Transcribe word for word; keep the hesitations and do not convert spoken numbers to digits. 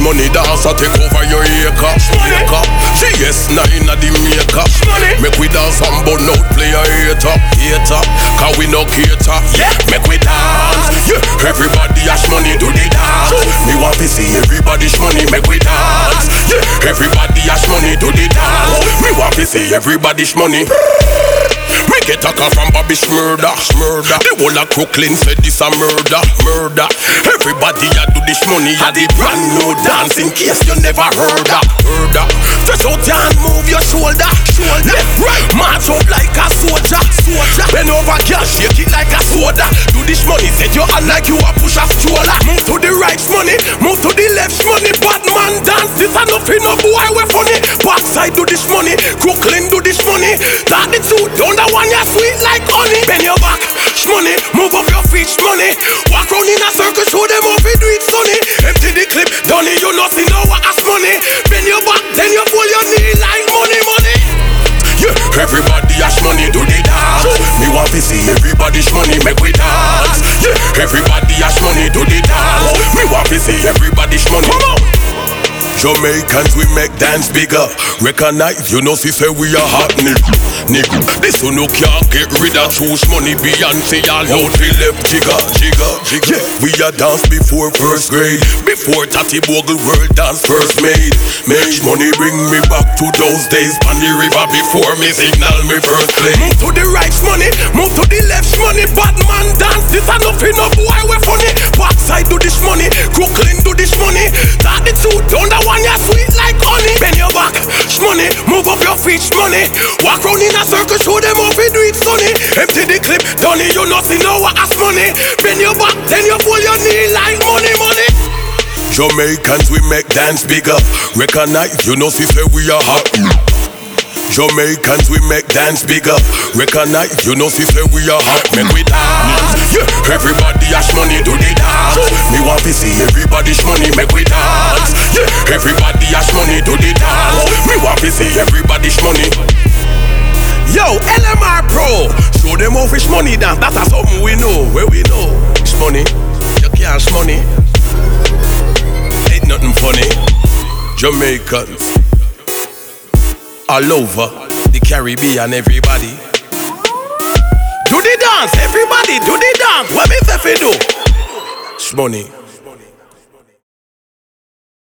money dance a take over your acre. G S nine a the maker. Make we dance and burn out play a hater. Hater, cause we no cater. Yeah. Make we dance. Yeah. Everybody has money do the dance. Me want to see everybody's money. Make we dance. Yeah. Everybody has money do the dance. Me want to see everybody's money. Me get a call from Bobby Shmurda, Shmurda. The whole of Crooklyn said this a murder, murder. Everybody a do this money, a the brand new dance. In case you never heard that, heard that. Stretch out your hand, move your shoulder, shoulder. Left, right, march up like a soldier, soldier. Bend over, girl, shake it like a soda. Do this money, set your hand like you a push a stroller. Move to the right, money, move to the left, money. Bad man dance, this a nothing, no boy we funny. Backside do this money, Crooklyn do this money. That the two, down the one you're sweet like honey. Bend your back, shmoney, move up your feet, shmoney. Walk round in a circle, show them how we do it, sonny. Empty the clip, done it, you nothing, know what ass money. Bend your back, then you pull your knee like money, money. Yeah, everybody has money, do the dance. Me want to see everybody's money, make we dance. Yeah, everybody has money, do the dance. Me want to see everybody's money. Come on. Jamaicans, we make dance bigger. Recognize, you know, see, say we are hot nigga. Nigga, this one no can't get rid of choose money. Beyonce, all out the left jigger, jigger, jigger. Yeah, we are dance before first grade. Before Tati Bogle world dance first made. Make money bring me back to those days. On the river before me signal me first play. Move to the right, money, move to the left, money. Bad man dance, this a nothing, no boy we funny. Backside do this money, Crooklyn do this money. That the two, down the one you're sweet like honey. Bend your back, shmoney, move up your feet, shmoney. Walk round in a circle, show them how we do it, sonny. Empty the clip, done it, you nothing, know what ass money. Bend your back, then you pull your knee like money, money. Jamaicans, we make dance bigger. Recognize, you know, see, say we are hot. Jamaicans, we make dance bigger. Recognize, you know, see, say we are hot. Make we dance. Yeah, everybody has money, do the dance. Me want to see everybody's money, make we dance. Yeah, everybody has money, do the dance. Me want to see everybody's money. Yo, L M R Pro, show them how fish money dance. That's a something we know, where we know. It's money, you can't money. Ain't nothing funny. Jamaicans all over the Caribbean, everybody do the dance, everybody do the dance. What me say fi do? Shmoney.